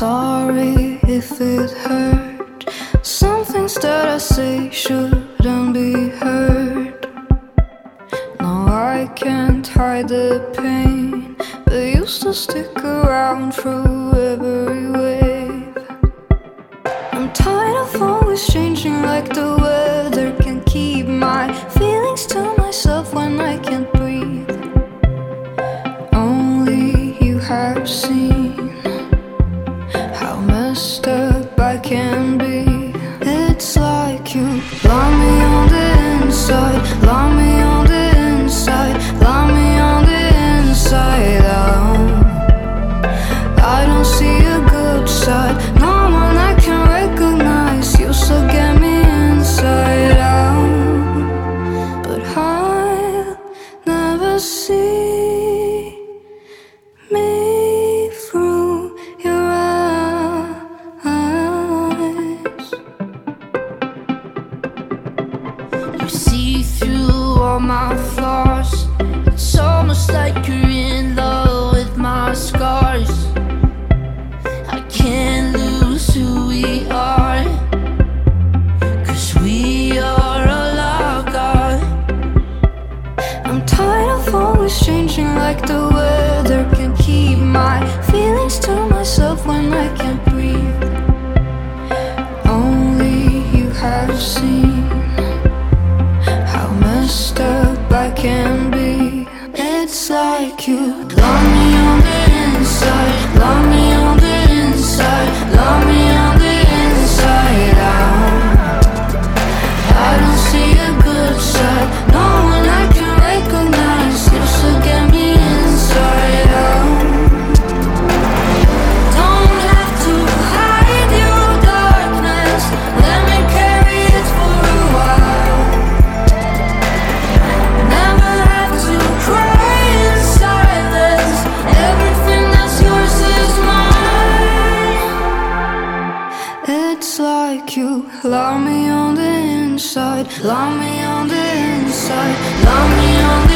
sorry if it hurt. Some things that I say shouldn't be heard. No, I can't hide the pain, but you still stick around through every wave. I'm tired of always changing like the weather. Can't keep my feelings to myself when I can't breathe. Only you have seen how messed up I can be. It's like you love me on the inside, love me on the inside, love me on the inside out. I don't see a good side, no one I can recognize. You still get me inside out, but I'll never see me through your eyes. You see through all my flaws. It's almost like you're in love with my scars. I can't lose who we are, 'cause we are all I've got. I'm tired of always changing like the weather. Can't keep my feelings to myself when I can't breathe. Only you have seen how messed up I can be. It's like you love me on the inside, love me on the inside, love me on the inside out. I don't see a good side, no one I can recognize. You still get me inside out. Don't have to hide your darkness, let me carry it for a while. Never have to cry in silence, everything that's yours is mine. It's like you love me on the inside, love me on the inside, love me on the